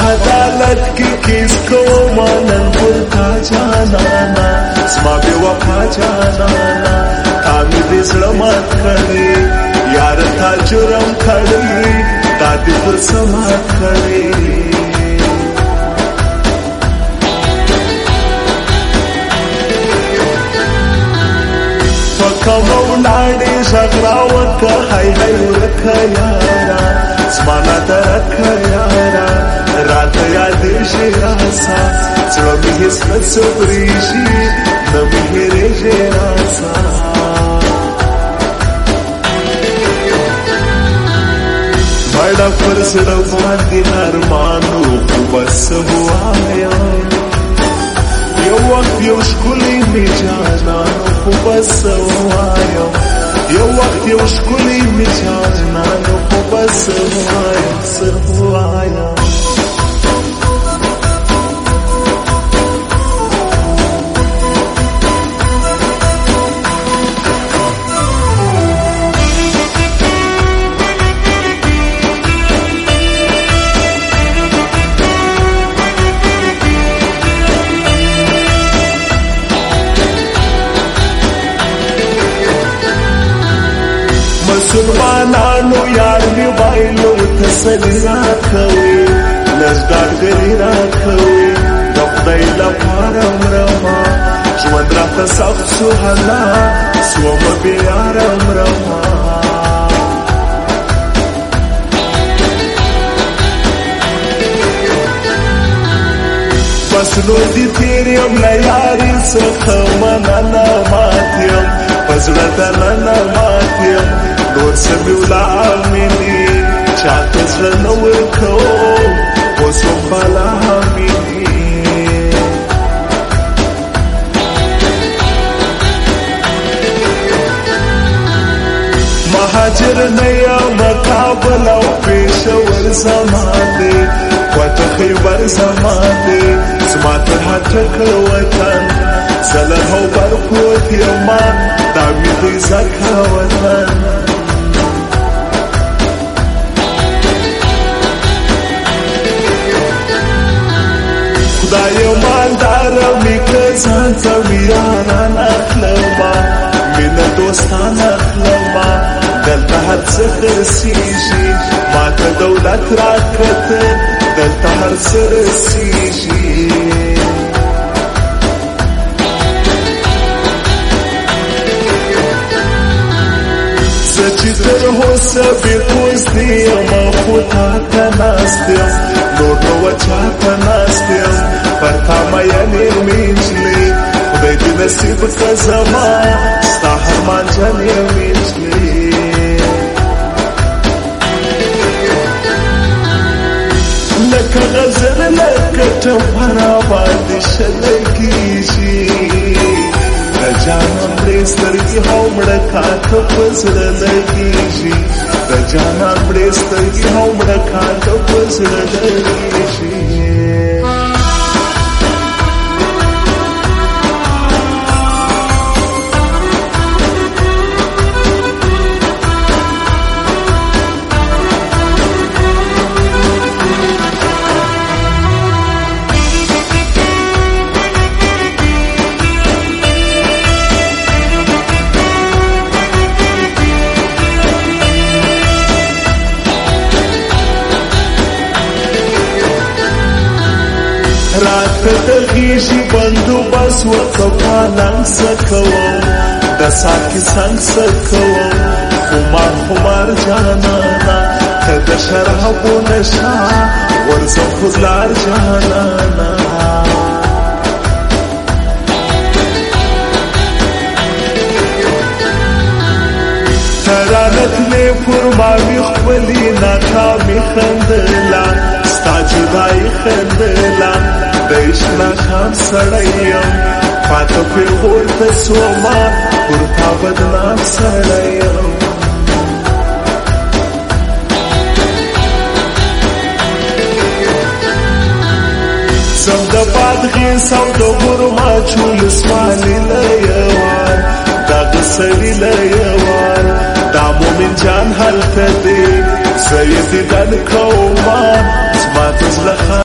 عدالت کی کیس کو مانن پرتا جانانا سما بے وفا جانانا تامی دی سلامت کری یار تا جرم کری تا دی پر سمات کری پکا مولاڑی شغراوکا ہائی ہائی ورکا یارا سمانا درکا یارا رات یادشی راسا زړه هیڅ نه صبریږي نه مې هېرېږي راسا مړه پر زړه باندې ارمانو خو بس ووایم یو وخت یو ښکلی مې جانانو خو بس ووایم یو وخت یو ښکلی مې جانانو خو بس ووایم څه ووایم مسلمانانو یار می وایلو تسلی راکوي لږ راکوي د خدای لپاره مرما ژوند راته سخت شو هلا سومه بېیاره مرما بس نو دې تېر یم له یاري څخه مننه مات یم په زړه دننه مات یم نور سمي والعاملي چاته زړه نه ورکوم اوس هم بالا حاملي مهاجر نه یم کابل او پېښور زما دی کوټه خیبر زما دی زما تر هټکه وطن زه له هوبر پروت یمه دا مې دی ځکه وطن خدای مالدار می که ځان ته ویران اخلما مینه دوستان اخلما دلته هر څه خرڅېږي ما ته دولت راکړه دلته هر څه رسېږي زه چې تر اوسه بې کوزدې یم خو تا ته ناست یم نور نو چا ته ناست یم پر تا مینې مې نجلۍ خدای دې نصیب که زما ستا هرمان جنې مې نجلۍ لکه غزل لکه ټپه باندې شلی کېږي د جانان مړې سترګې او مړه کاته په زړه لګېږي د جانان مړې سترګې او مړه کاته په زړه لګېږي راته د غېږې بندوبس ورته پالنګ څه کوم د ساقي څنګ څه کوم خمار جانانا که د شرابو نشه ورځم خو لار جانانا ترانتلې پر ما مې خپلې ناکامې خندله ستا جدایي خندله د عشق ناکام سړی یم پاته پېغور ته سومه پر تا بدنام سړی یم زم د بادغیس او د ګرماچ ولسوالۍ له یوار دغه سړي له یوار دا مومن جان هلته دی زه یې دیدن کومه